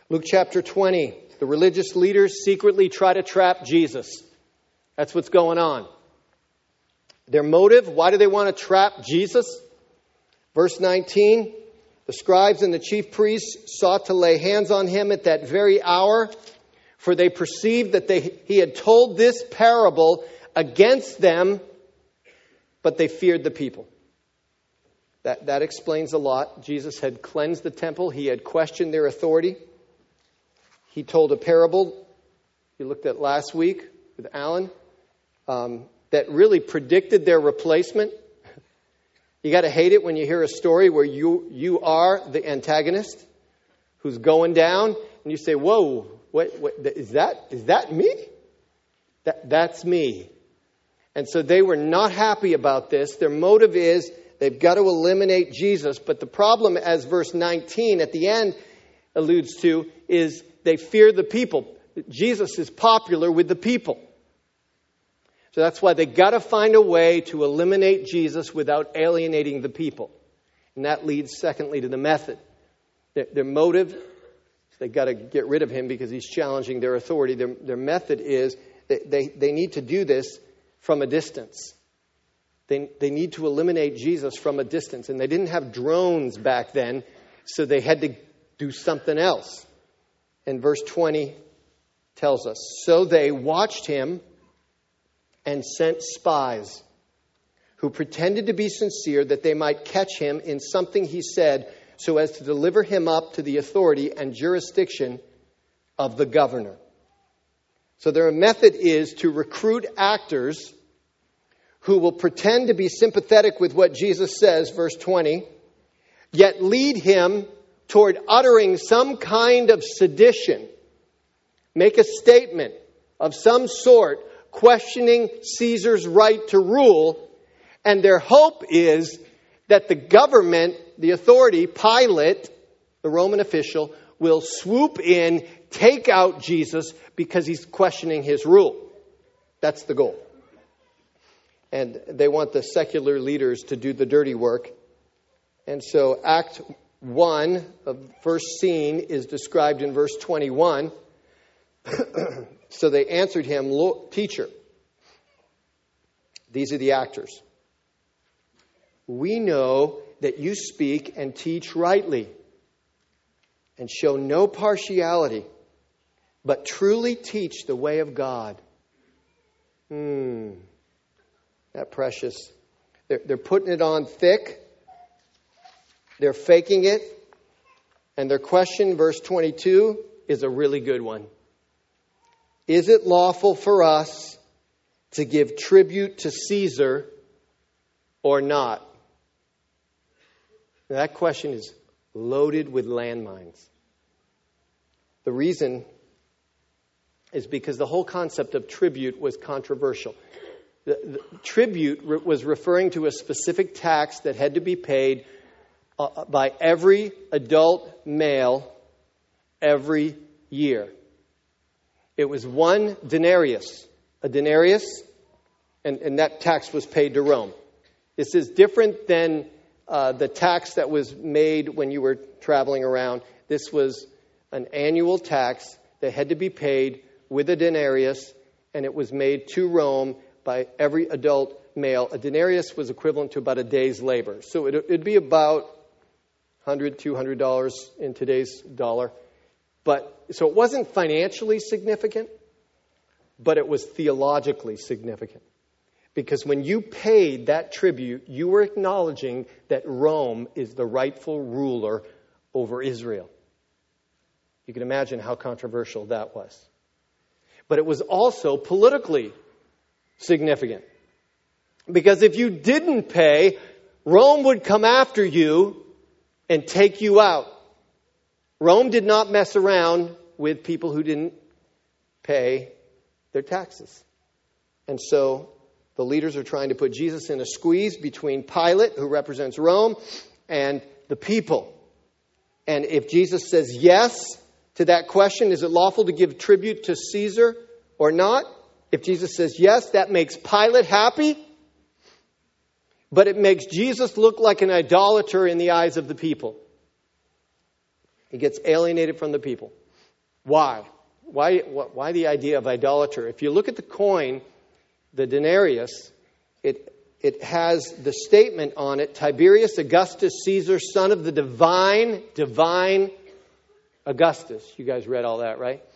Luke chapter 20. The religious leaders secretly try to trap Jesus. That's what's going on. Their motive, why do they want to trap Jesus? Verse 19, the scribes and the chief priests sought to lay hands on him at that very hour, for they perceived that he had told this parable against them, but they feared the people. That explains a lot. Jesus had cleansed the temple. He had questioned their authority. He told a parable, you looked at last week with Alan, that really predicted their replacement. You got to hate it when you hear a story where you are the antagonist who's going down, and you say, "Whoa, what is that me? That's me." And so they were not happy about this. Their motive is they've got to eliminate Jesus. But the problem, as verse 19 at the end alludes to, is they fear the people. Jesus is popular with the people. So that's why they got to find a way to eliminate Jesus without alienating the people. And that leads, secondly, to the method. Their motive, they got to get rid of him because he's challenging their authority. Their method is they need to do this from a distance. They need to eliminate Jesus from a distance. And they didn't have drones back then, so they had to do something else. And verse 20 tells us, so they watched him and sent spies who pretended to be sincere that they might catch him in something he said so as to deliver him up to the authority and jurisdiction of the governor. So their method is to recruit actors who will pretend to be sympathetic with what Jesus says, verse 20, yet lead him toward uttering some kind of sedition, make a statement of some sort, questioning Caesar's right to rule, and their hope is that the government, the authority, Pilate, the Roman official, will swoop in, take out Jesus because he's questioning his rule. That's the goal. And they want the secular leaders to do the dirty work. And so Act 1 of the first scene is described in verse 21. So they answered him, Teacher, these are the actors. We know that you speak and teach rightly and show no partiality, but truly teach the way of God. That precious. They're putting it on thick. They're faking it. And their question, verse 22, is a really good one. Is it lawful for us to give tribute to Caesar or not? Now, that question is loaded with landmines. The reason is because the whole concept of tribute was controversial. The tribute was referring to a specific tax that had to be paid by every adult male every year. It was 1 denarius. A denarius, and that tax was paid to Rome. This is different than the tax that was made when you were traveling around. This was an annual tax that had to be paid with a denarius, and it was made to Rome by every adult male. A denarius was equivalent to about a day's labor. So it'd be about $100, $200 in today's dollar. So it wasn't financially significant, but it was theologically significant. Because when you paid that tribute, you were acknowledging that Rome is the rightful ruler over Israel. You can imagine how controversial that was. But it was also politically significant. Because if you didn't pay, Rome would come after you and take you out. Rome did not mess around with people who didn't pay their taxes. And so the leaders are trying to put Jesus in a squeeze between Pilate, who represents Rome, and the people. And if Jesus says yes to that question, is it lawful to give tribute to Caesar or not? If Jesus says yes, that makes Pilate happy. But it makes Jesus look like an idolater in the eyes of the people. He gets alienated from the people. Why? Why the idea of idolater? If you look at the coin, the denarius, it has the statement on it, Tiberius Augustus Caesar, son of the divine Augustus. You guys read all that, right?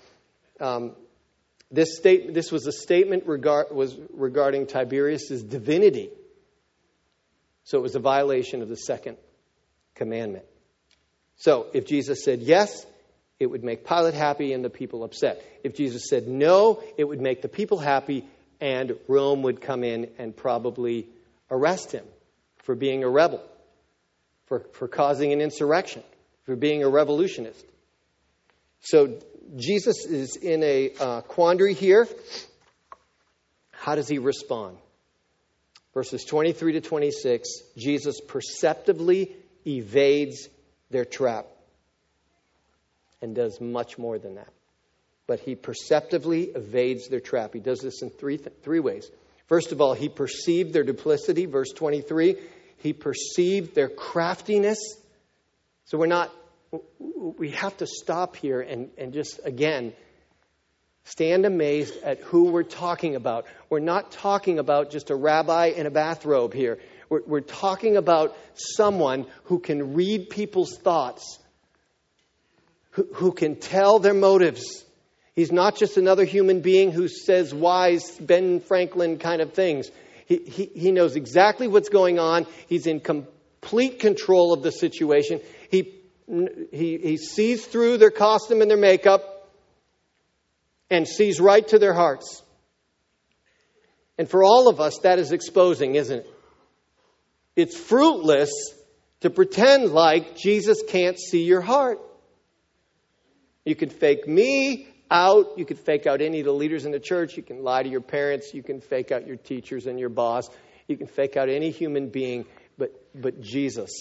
This was a statement regarding Tiberius's divinity. So it was a violation of the second commandment. So if Jesus said yes, it would make Pilate happy and the people upset. If Jesus said no, it would make the people happy and Rome would come in and probably arrest him for being a rebel, for causing an insurrection, for being a revolutionist. So Jesus is in a quandary here. How does he respond? Verses 23 to 26, Jesus perceptively evades their trap and does much more than that. But he perceptively evades their trap. He does this in three ways. First of all, he perceived their duplicity. Verse 23, he perceived their craftiness. So we have to stop here and just, again, stand amazed at who we're talking about. We're not talking about just a rabbi in a bathrobe here. We're talking about someone who can read people's thoughts, who can tell their motives. He's not just another human being who says wise Ben Franklin kind of things. He knows exactly what's going on. He's in complete control of the situation. He sees through their costume and their makeup and sees right to their hearts. And for all of us, that is exposing, isn't it? It's fruitless to pretend like Jesus can't see your heart. You can fake me out. You can fake out any of the leaders in the church. You can lie to your parents. You can fake out your teachers and your boss. You can fake out any human being. But Jesus,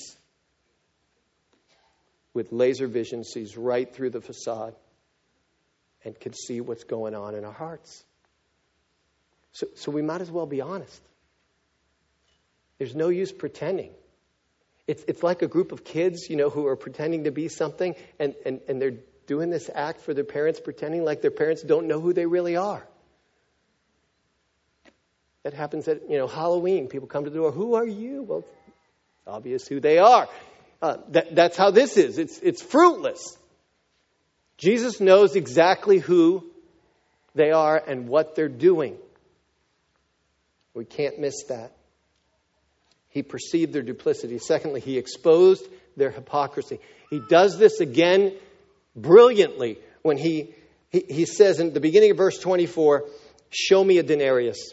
with laser vision, sees right through the facade and can see what's going on in our hearts. So we might as well be honest. There's no use pretending. It's like a group of kids, who are pretending to be something, and they're doing this act for their parents, pretending like their parents don't know who they really are. That happens at, Halloween. People come to the door. Who are you? Well, it's obvious who they are. That's how this is. It's fruitless. Jesus knows exactly who they are and what they're doing. We can't miss that. He perceived their duplicity. Secondly, he exposed their hypocrisy. He does this again brilliantly when he says in the beginning of verse 24, show me a denarius.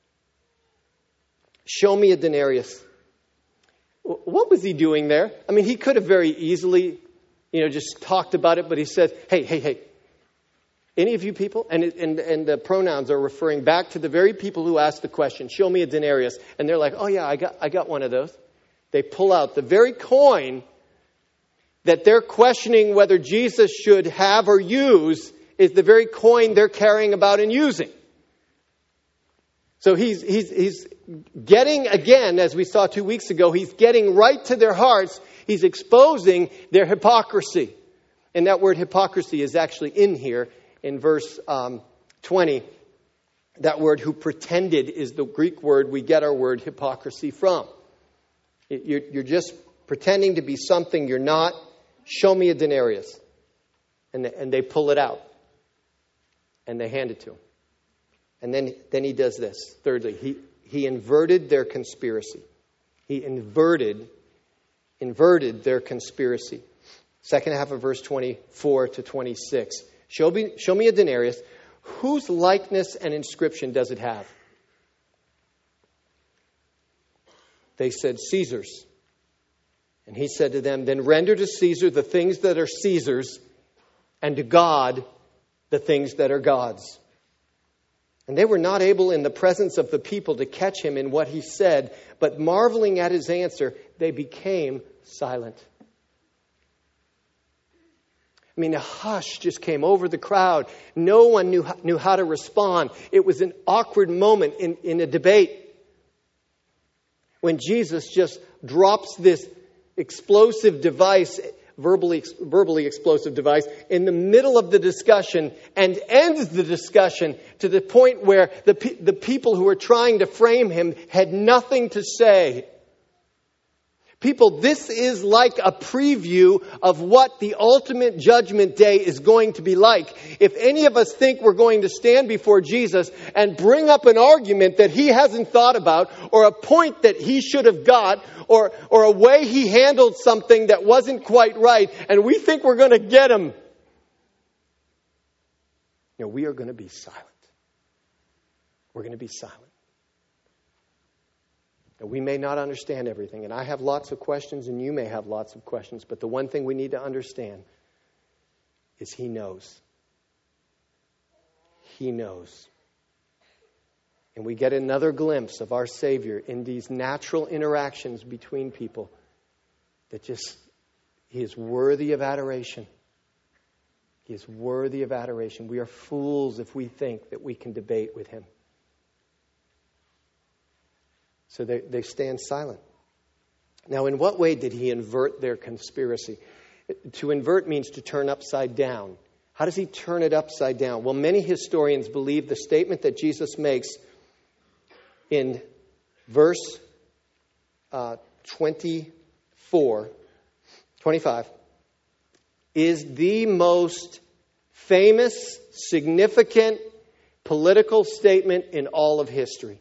Show me a denarius. What was he doing there? I mean, he could have very easily, just talked about it, but he says, hey, any of you people, and the pronouns are referring back to the very people who asked the question, show me a denarius. And they're like, oh yeah, I got one of those. They pull out the very coin that they're questioning whether Jesus should have or use is the very coin they're carrying about and using. So he's getting, again, as we saw 2 weeks ago, he's getting right to their hearts. He's exposing their hypocrisy. And that word hypocrisy is actually in here in verse 20. That word who pretended is the Greek word we get our word hypocrisy from. You're just pretending to be something you're not. Show me a denarius. And they pull it out. And they hand it to him. And then he does this. Thirdly, he inverted their conspiracy. He inverted their conspiracy. Second half of verse 24 to 26. Show me a denarius. Whose likeness and inscription does it have? They said, Caesar's. And he said to them, then render to Caesar the things that are Caesar's, and to God the things that are God's. And they were not able in the presence of the people to catch him in what he said, but marveling at his answer, they became silent. I mean, a hush just came over the crowd. No one knew how to respond. It was an awkward moment in a debate when Jesus just drops this explosive device verbally explosive device, in the middle of the discussion and ends the discussion to the point where the people who were trying to frame him had nothing to say. People, this is like a preview of what the ultimate judgment day is going to be like. If any of us think we're going to stand before Jesus and bring up an argument that he hasn't thought about, or a point that he should have got, or a way he handled something that wasn't quite right, and we think we're going to get him, we are going to be silent. We're going to be silent. We may not understand everything, and I have lots of questions, and you may have lots of questions, but the one thing we need to understand is he knows. He knows. And we get another glimpse of our Savior in these natural interactions between people that he is worthy of adoration. He is worthy of adoration. We are fools if we think that we can debate with him. So they stand silent. Now, in what way did he invert their conspiracy? To invert means to turn upside down. How does he turn it upside down? Well, many historians believe the statement that Jesus makes in verse 25 is the most famous, significant political statement in all of history.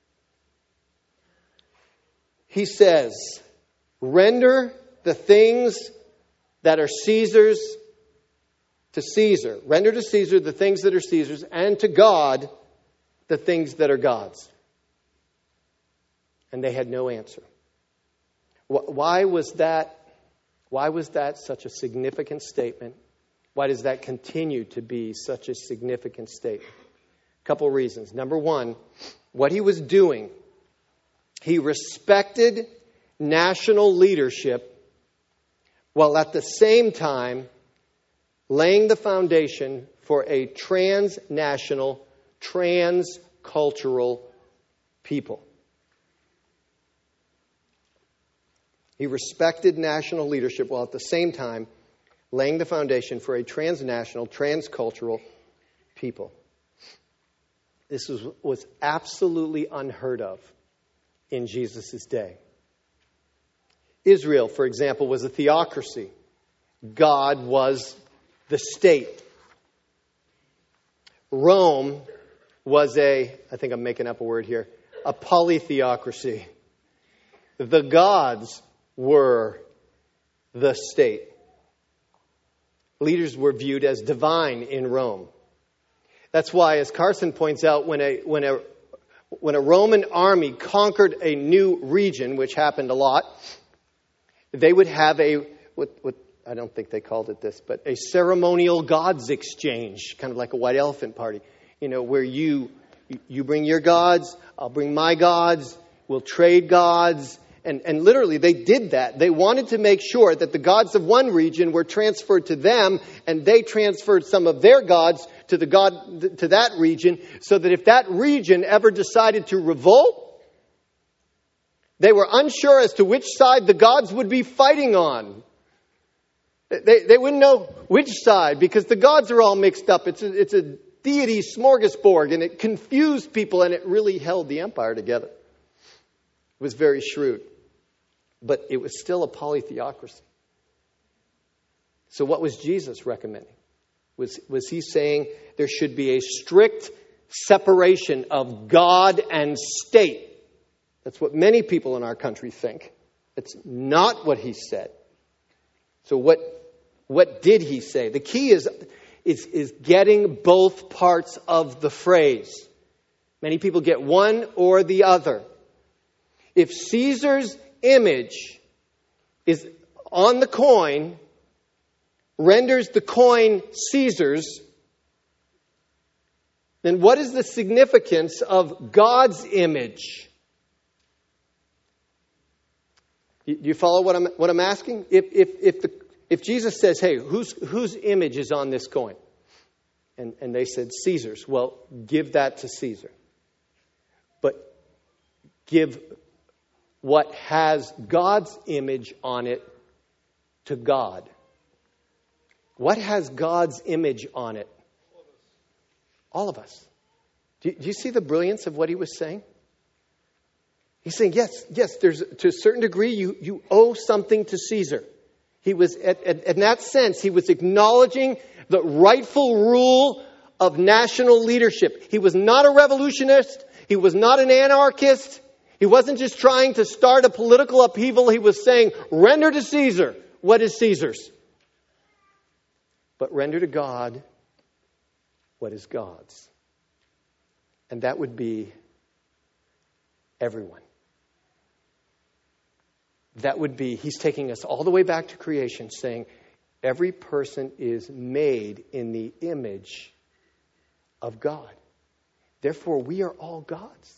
He says, render the things that are Caesar's to Caesar. Render to Caesar the things that are Caesar's, and to God the things that are God's. And they had no answer. Why was that such a significant statement? Why does that continue to be such a significant statement? A couple reasons. Number one, what he was doing, he respected national leadership while at the same time laying the foundation for a transnational, transcultural people. He respected national leadership while at the same time laying the foundation for a transnational, transcultural people. This was absolutely unheard of in Jesus' day. Israel, for example, was a theocracy. God was the state. Rome was I think I'm making up a word here, a polytheocracy. The gods were the state. Leaders were viewed as divine in Rome. That's why, as Carson points out, when a Roman army conquered a new region, which happened a lot, they would have what I don't think they called it this, but a ceremonial gods exchange, kind of like a white elephant party, where you bring your gods, I'll bring my gods, we'll trade gods. And literally, they did that. They wanted to make sure that the gods of one region were transferred to them, and they transferred some of their gods to that region, so that if that region ever decided to revolt, they were unsure as to which side the gods would be fighting on. They wouldn't know which side, because the gods are all mixed up. It's a deity smorgasbord, and it confused people, and it really held the empire together. It was very shrewd. But it was still a polytheocracy. So what was Jesus recommending? Was he saying there should be a strict separation of God and state? That's what many people in our country think. It's not what he said. So what did he say? The key is getting both parts of the phrase. Many people get one or the other. If Caesar's image is on the coin, renders the coin Caesar's, then what is the significance of God's image? Do you follow what I'm asking? If Jesus says, "Hey, whose image is on this coin?" and they said Caesar's, well, give that to Caesar. But give what has God's image on it to God. What has God's image on it? All of us. Do you see the brilliance of what he was saying? He's saying, yes, there's to a certain degree you owe something to Caesar. He was, in that sense, he was acknowledging the rightful rule of national leadership. He was not a revolutionist. He was not an anarchist. He wasn't just trying to start a political upheaval. He was saying, render to Caesar what is Caesar's. But render to God what is God's. And that would be everyone. That would be, he's taking us all the way back to creation, saying every person is made in the image of God. Therefore, we are all God's.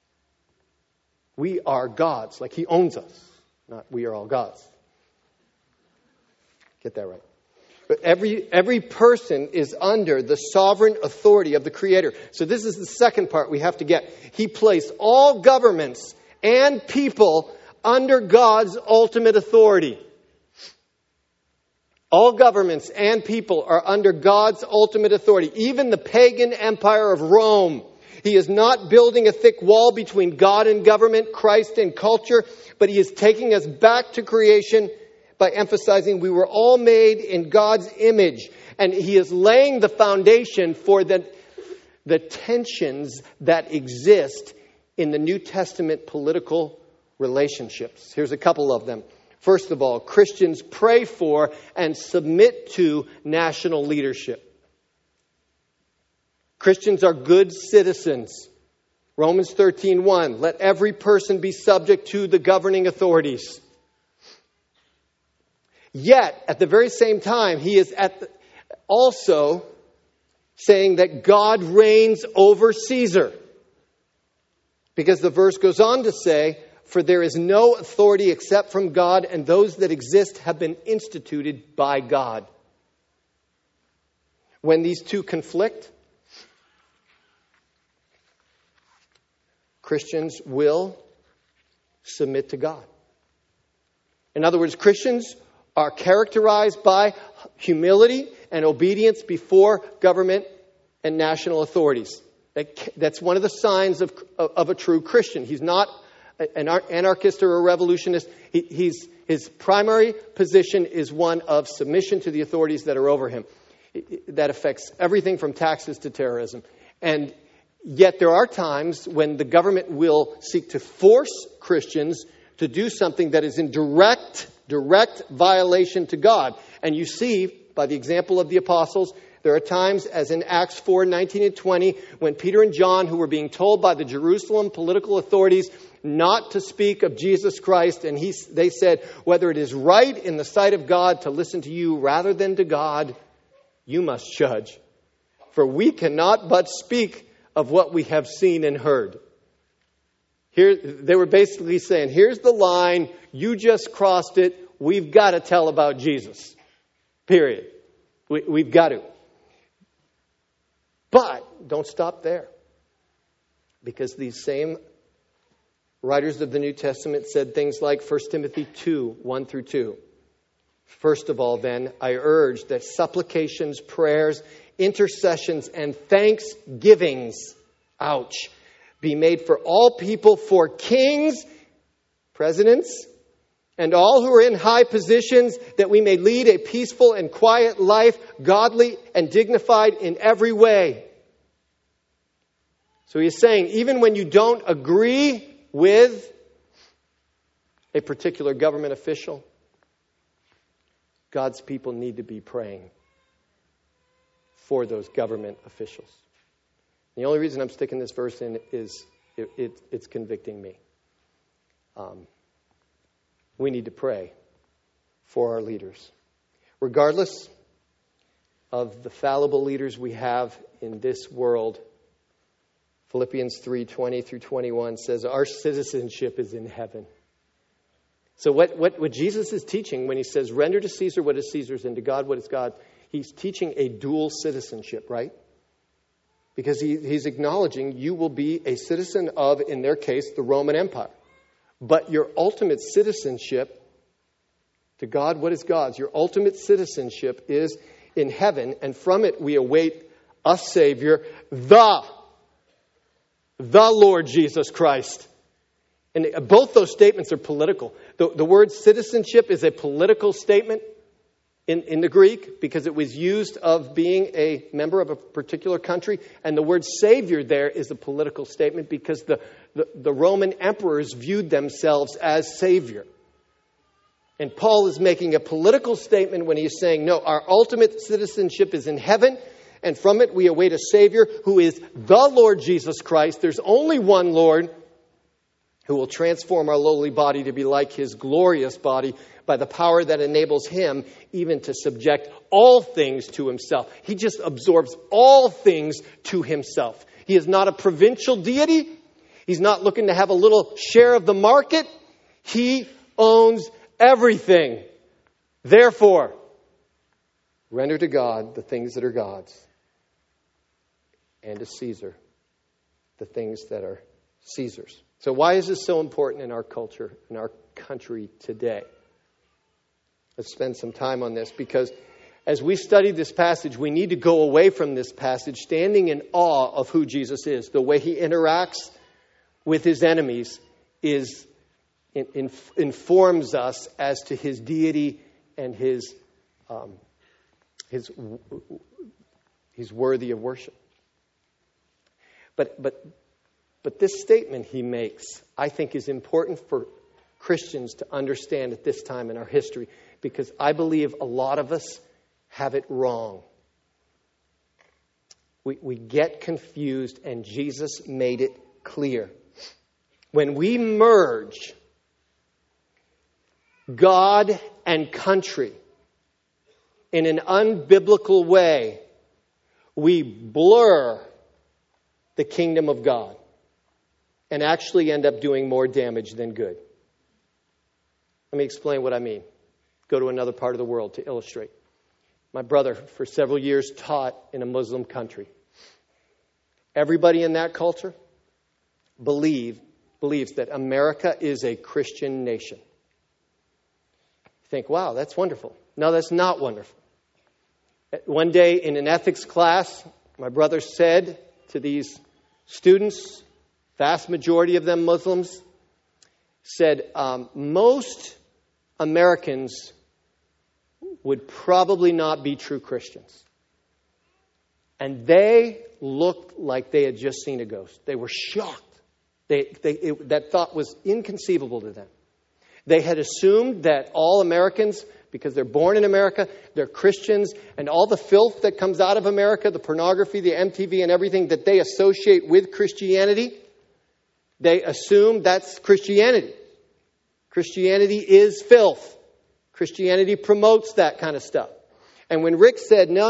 We are God's, like he owns us. Not we are all God's. Get that right. But every person is under the sovereign authority of the Creator. So this is the second part we have to get. He placed all governments and people under God's ultimate authority. All governments and people are under God's ultimate authority. Even the pagan empire of Rome. He is not building a thick wall between God and government, Christ and culture, but he is taking us back to creation by emphasizing we were all made in God's image. And he is laying the foundation for the tensions that exist in the New Testament political relationships. Here's a couple of them. First of all, Christians pray for and submit to national leadership. Christians are good citizens. Romans 13:1, let every person be subject to the governing authorities. Yet, at the very same time, he is also saying that God reigns over Caesar. Because the verse goes on to say, for there is no authority except from God, and those that exist have been instituted by God. When these two conflict, Christians will submit to God. In other words, Christians are characterized by humility and obedience before government and national authorities. That's one of the signs of a true Christian. He's not an anarchist or a revolutionist. His primary position is one of submission to the authorities that are over him. That affects everything from taxes to terrorism. And yet there are times when the government will seek to force Christians to do something that is in direct violation to God. And you see, by the example of the apostles, there are times, as in Acts 4:19 and 20, when Peter and John, who were being told by the Jerusalem political authorities not to speak of Jesus Christ, and they said, whether it is right in the sight of God to listen to you rather than to God, you must judge. For we cannot but speak of what we have seen and heard. Here, they were basically saying, here's the line, you just crossed it, we've got to tell about Jesus. Period. We've got to. But don't stop there. Because these same writers of the New Testament said things like 1 Timothy 2:1-2. First of all, then, I urge that supplications, prayers, intercessions, and thanksgivings, be made for all people, for kings, presidents, and all who are in high positions, that we may lead a peaceful and quiet life, godly and dignified in every way. So he's saying, even when you don't agree with a particular government official, God's people need to be praying for those government officials. The only reason I'm sticking this verse in is it's convicting me. We need to pray for our leaders. Regardless of the fallible leaders we have in this world, Philippians 3:20-21 says our citizenship is in heaven. So what Jesus is teaching when he says, render to Caesar what is Caesar's and to God what is God, he's teaching a dual citizenship, right? Because he's acknowledging you will be a citizen of, in their case, the Roman Empire. But your ultimate citizenship, to God, what is God's? Your ultimate citizenship is in heaven, and from it we await a Savior, the Lord Jesus Christ. And both those statements are political. The word citizenship is a political statement in the Greek because it was used of being a member of a particular country. And the word Savior there is a political statement because the Roman emperors viewed themselves as Savior. And Paul is making a political statement when he's saying, no, our ultimate citizenship is in heaven, and from it we await a Savior who is the Lord Jesus Christ. There's only one Lord who will transform our lowly body to be like His glorious body by the power that enables Him even to subject all things to Himself. He just absorbs all things to Himself. He is not a provincial deity. He's not looking to have a little share of the market. He owns everything. Therefore, render to God the things that are God's, and to Caesar the things that are Caesar's. So why is this so important in our culture, in our country today? Let's spend some time on this, because as we study this passage, we need to go away from this passage standing in awe of who Jesus is. The way He interacts with His enemies informs us as to His deity and He's worthy of worship. But this statement He makes, I think, is important for Christians to understand at this time in our history, because I believe a lot of us have it wrong. We get confused, and Jesus made it clear. When we merge God and country in an unbiblical way, we blur the kingdom of God and actually end up doing more damage than good. Let me explain what I mean. Go to another part of the world to illustrate. My brother, for several years, taught in a Muslim country. Everybody in that culture believes that America is a Christian nation. You think, wow, that's wonderful. No, that's not wonderful. One day in an ethics class, my brother said to these students, vast majority of them Muslims, said, most Americans would probably not be true Christians. And they looked like they had just seen a ghost. They were shocked. That thought was inconceivable to them. They had assumed that all Americans, because they're born in America, they're Christians, and all the filth that comes out of America, the pornography, the MTV and everything that they associate with Christianity, they assume that's Christianity. Christianity is filth. Christianity promotes that kind of stuff. And when Rick said, no,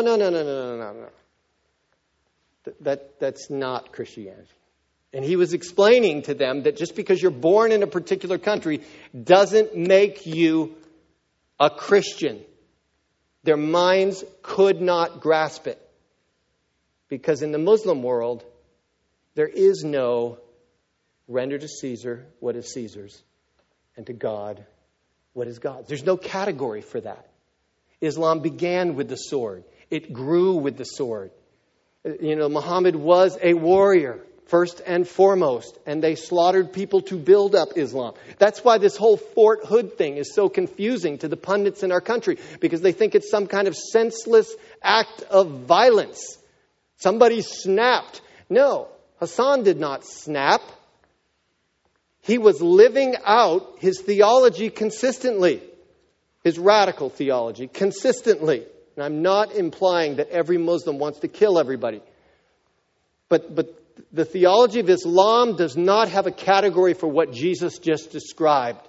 that's not Christianity. And he was explaining to them that just because you're born in a particular country doesn't make you a Christian. Their minds could not grasp it. Because in the Muslim world, there is no render to Caesar what is Caesar's, and to God what is God's. There's no category for that. Islam began with the sword. It grew with the sword. Muhammad was a warrior, first and foremost, and they slaughtered people to build up Islam. That's why this whole Fort Hood thing is so confusing to the pundits in our country, because they think it's some kind of senseless act of violence. Somebody snapped. No, Hassan did not snap. He was living out his theology consistently, his radical theology consistently. And I'm not implying that every Muslim wants to kill everybody. But the theology of Islam does not have a category for what Jesus just described.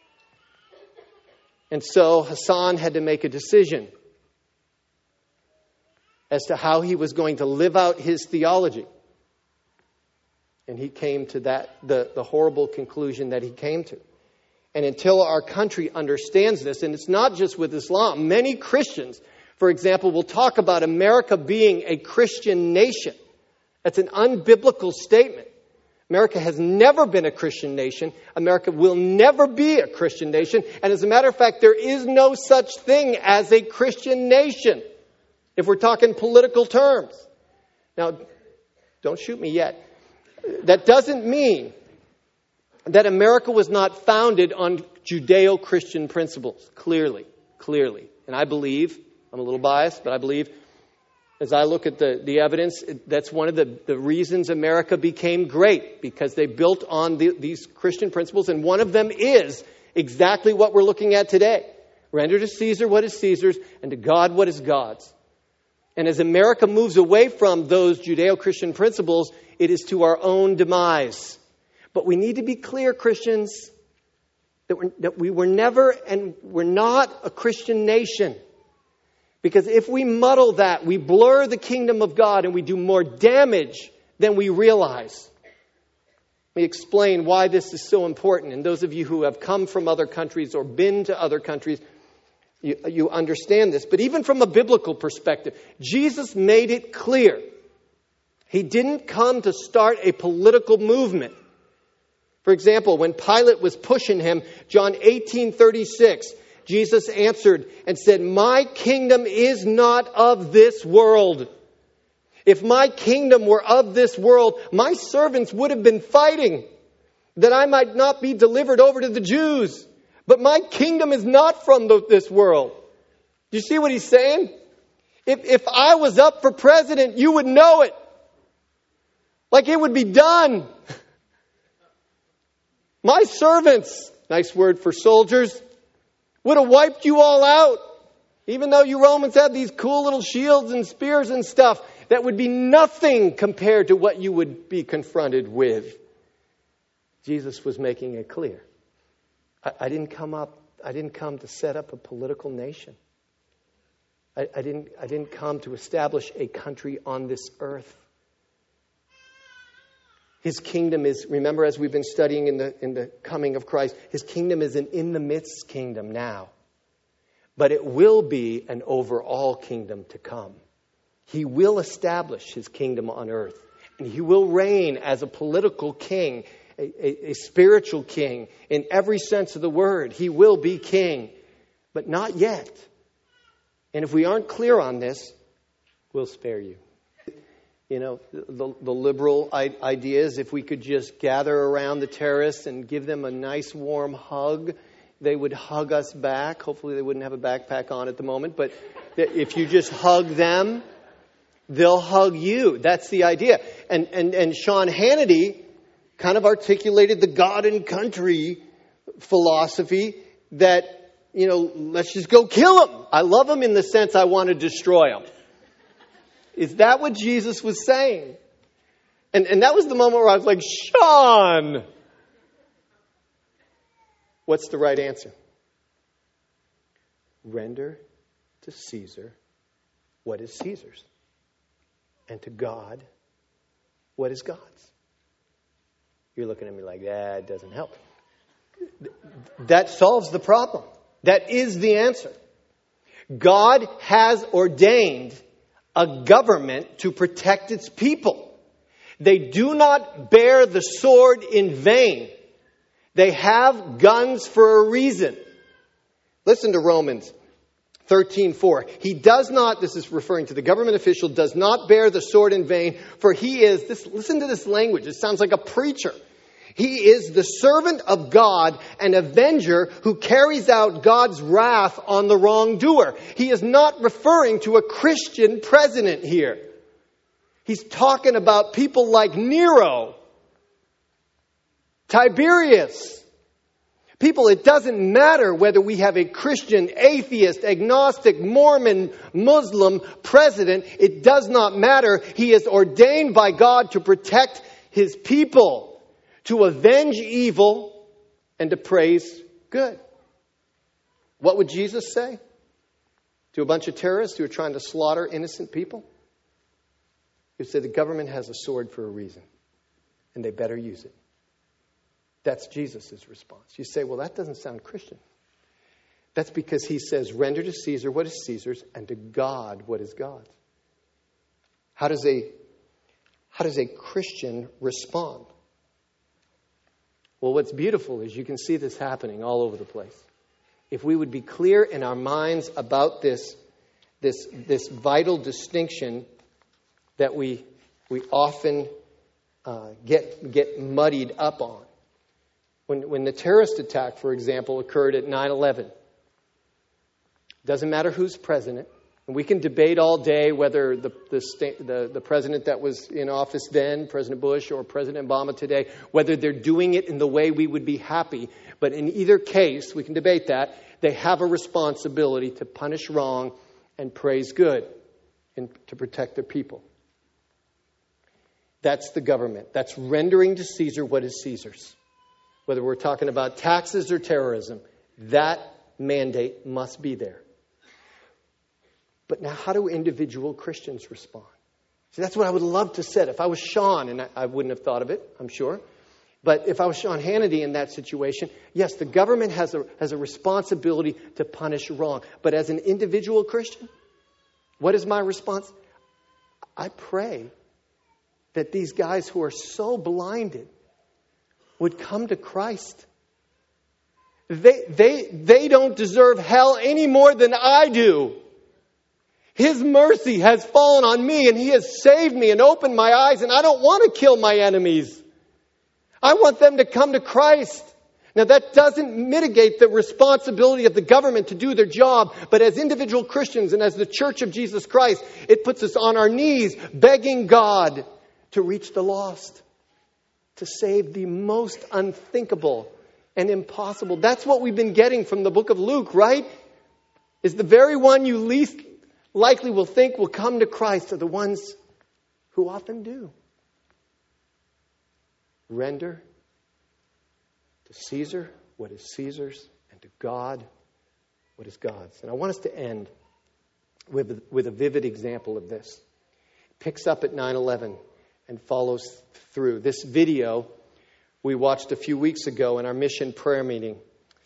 And so Hassan had to make a decision as to how he was going to live out his theology. And he came to the horrible conclusion that he came to. And until our country understands this, and it's not just with Islam, many Christians, for example, will talk about America being a Christian nation. That's an unbiblical statement. America has never been a Christian nation. America will never be a Christian nation. And as a matter of fact, there is no such thing as a Christian nation. If we're talking political terms. Now, don't shoot me yet. That doesn't mean that America was not founded on Judeo-Christian principles. Clearly. And I believe, I'm a little biased, but I believe, as I look at the evidence, that's one of the reasons America became great, because they built on these Christian principles, and one of them is exactly what we're looking at today. Render to Caesar what is Caesar's, and to God what is God's. And as America moves away from those Judeo-Christian principles, it is to our own demise. But we need to be clear, Christians, that we were never and we're not a Christian nation. Because if we muddle that, we blur the kingdom of God and we do more damage than we realize. Let me explain why this is so important. And those of you who have come from other countries or been to other countries, you understand this. But even from a biblical perspective, Jesus made it clear. He didn't come to start a political movement. For example, when Pilate was pushing him, John 18:36, Jesus answered and said, "My kingdom is not of this world. If my kingdom were of this world, my servants would have been fighting that I might not be delivered over to the Jews. But my kingdom is not from this world." Do you see what he's saying? If I was up for president, you would know it. Like it would be done. My servants, nice word for soldiers, would have wiped you all out. Even though you Romans have these cool little shields and spears and stuff, that would be nothing compared to what you would be confronted with. Jesus was making it clear. I didn't come to set up a political nation. I didn't come to establish a country on this earth. His kingdom is, remember, as we've been studying in the coming of Christ, His kingdom is an in the midst kingdom now. But it will be an overall kingdom to come. He will establish His kingdom on earth. And He will reign as a political king, a spiritual king in every sense of the word. He will be king, but not yet. And if we aren't clear on this, we'll spare you. You know, the liberal ideas, if we could just gather around the terrorists and give them a nice warm hug, they would hug us back. Hopefully they wouldn't have a backpack on at the moment, but if you just hug them, they'll hug you. That's the idea. And Sean Hannity kind of articulated the God and country philosophy that, you know, let's just go kill them. I love them in the sense I want to destroy them. Is that what Jesus was saying? And that was the moment where I was like, Sean! What's the right answer? Render to Caesar what is Caesar's, and to God what is God's. You're looking at me like, that doesn't help. That solves the problem. That is the answer. God has ordained a government to protect its people. They do not bear the sword in vain. They have guns for a reason. Listen to Romans 13:4. He does not, this is referring to the government official, does not bear the sword in vain, for he is, listen to this language, it sounds like a preacher. He is the servant of God, an avenger who carries out God's wrath on the wrongdoer. He is not referring to a Christian president here. He's talking about people like Nero, Tiberius. People, it doesn't matter whether we have a Christian, atheist, agnostic, Mormon, Muslim president. It does not matter. He is ordained by God to protect His people, to avenge evil, and to praise good. What would Jesus say to a bunch of terrorists who are trying to slaughter innocent people? He would say the government has a sword for a reason, and they better use it. That's Jesus' response. You say, well, that doesn't sound Christian. That's because He says, render to Caesar what is Caesar's, and to God what is God's. How does a Christian respond? Well, what's beautiful is you can see this happening all over the place. If we would be clear in our minds about this, this vital distinction that we often get muddied up on. When the terrorist attack, for example, occurred at 9/11, doesn't matter who's president, and we can debate all day whether the president that was in office then, President Bush or President Obama today, whether they're doing it in the way we would be happy. But in either case, we can debate that. They have a responsibility to punish wrong and praise good and to protect their people. That's the government. That's rendering to Caesar what is Caesar's. Whether we're talking about taxes or terrorism, that mandate must be there. But now, how do individual Christians respond? See, that's what I would love to say. If I was Sean, and I wouldn't have thought of it, I'm sure. But if I was Sean Hannity in that situation, yes, the government has a responsibility to punish wrong. But as an individual Christian, what is my response? I pray that these guys who are so blinded would come to Christ. They don't deserve hell any more than I do. His mercy has fallen on me, and He has saved me and opened my eyes, and I don't want to kill my enemies. I want them to come to Christ. Now, that doesn't mitigate the responsibility of the government to do their job, but as individual Christians and as the Church of Jesus Christ, it puts us on our knees begging God to reach the lost, to save the most unthinkable and impossible. That's what we've been getting from the book of Luke, right? Is the very one you least likely will think will come to Christ are the ones who often do. Render to Caesar what is Caesar's, and to God what is God's. And I want us to end with a vivid example of this. It picks up at 9/11 and follows through. This video we watched a few weeks ago in our mission prayer meeting.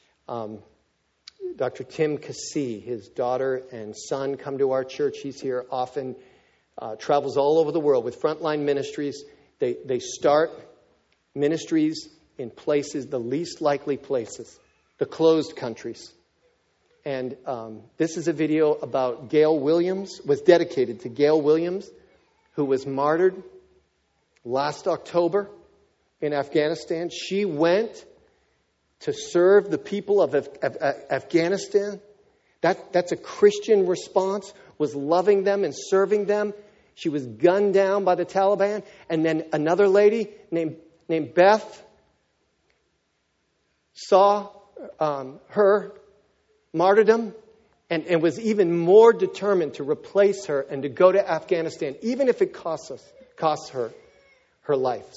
Dr. Tim Cassie, his daughter and son, come to our church. He's here often, travels all over the world with Frontline Ministries. They start ministries in places, the least likely places, the closed countries. And this is a video about Gail Williams, was dedicated to Gail Williams, who was martyred last October in Afghanistan. She went to serve the people of Afghanistan. That's a Christian response, was loving them and serving them. She was gunned down by the Taliban. And then another lady named Beth saw her martyrdom and was even more determined to replace her and to go to Afghanistan, even if it costs her life.